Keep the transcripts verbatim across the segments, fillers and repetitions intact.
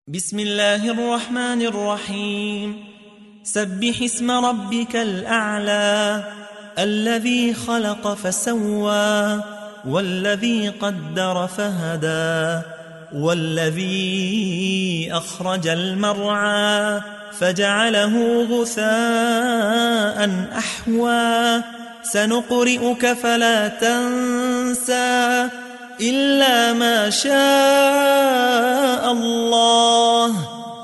بسم الله الرحمن الرحيم. سبح اسم ربك الأعلى الذي خلق فسوى والذي قدر فهدى والذي أخرج المرعى فجعله غثاء أحوى سنقرئك فلا تنسى إلا ما شاء الله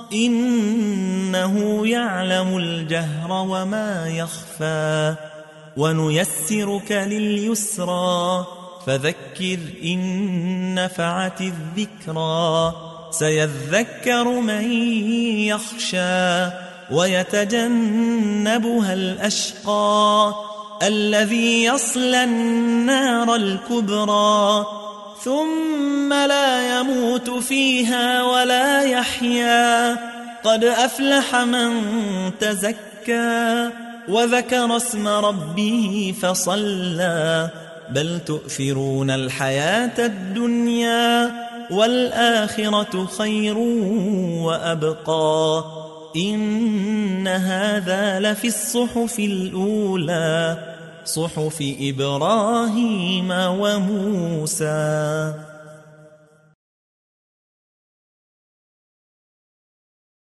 إنه يعلم الجهر وما يخفى ونيسرك لليسرى فذكر إن نفعت الذكرى سيذكر من يخشى ويتجنبها الأشقى الذي يصلى النار الكبرى ثم لا يموت فيها ولا يحيا قد أفلح من تزكى وذكر اسم ربه فصلى بل تؤثرون الحياة الدنيا والآخرة خير وأبقى إن هذا لفي الصحف الأولى صحف إبراهيم وموسى.